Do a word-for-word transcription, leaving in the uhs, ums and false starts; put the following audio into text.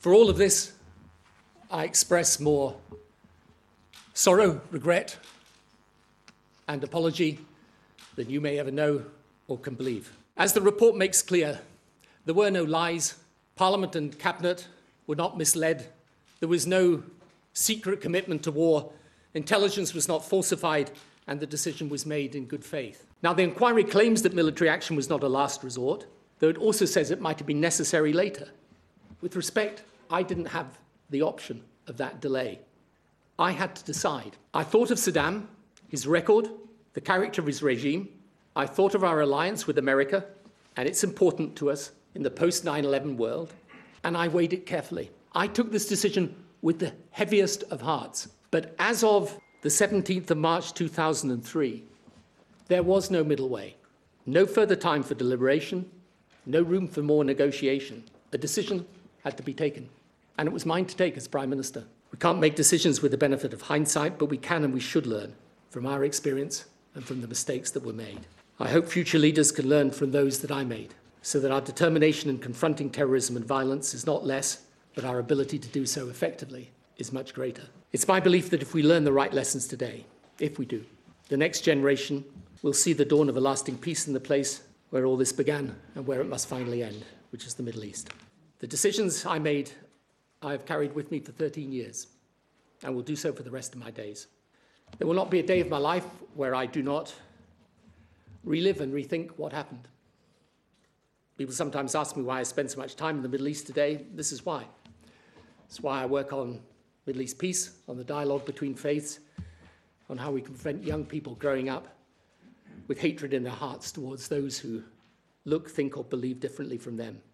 For all of this, I express more sorrow, regret, and apology than you may ever know or can believe. As the report makes clear, there were no lies. Parliament and Cabinet were not misled. There was no secret commitment to war. Intelligence was not falsified, and the decision was made in good faith. Now, the inquiry claims that military action was not a last resort, though it also says it might have been necessary later. With respect, I didn't have the option of that delay. I had to decide. I thought of Saddam, his record, the character of his regime. I thought of our alliance with America, and it's important to us in the post nine eleven world, and I weighed it carefully. I took this decision with the heaviest of hearts, but as of the seventeenth of March two thousand three, there was no middle way, no further time for deliberation, no room for more negotiation. A decision had to be taken, and it was mine to take as Prime Minister. We can't make decisions with the benefit of hindsight, but we can and we should learn from our experience and from the mistakes that were made. I hope future leaders can learn from those that I made, so that our determination in confronting terrorism and violence is not less, but our ability to do so effectively is much greater. It's my belief that if we learn the right lessons today, if we do, the next generation will see the dawn of a lasting peace in the place where all this began and where it must finally end, which is the Middle East. The decisions I made, I have carried with me for thirteen years and will do so for the rest of my days. There will not be a day of my life where I do not relive and rethink what happened. People sometimes ask me why I spend so much time in the Middle East today. This is why. It's why I work on Middle East peace, on the dialogue between faiths, on how we can prevent young people growing up with hatred in their hearts towards those who look, think, or believe differently from them.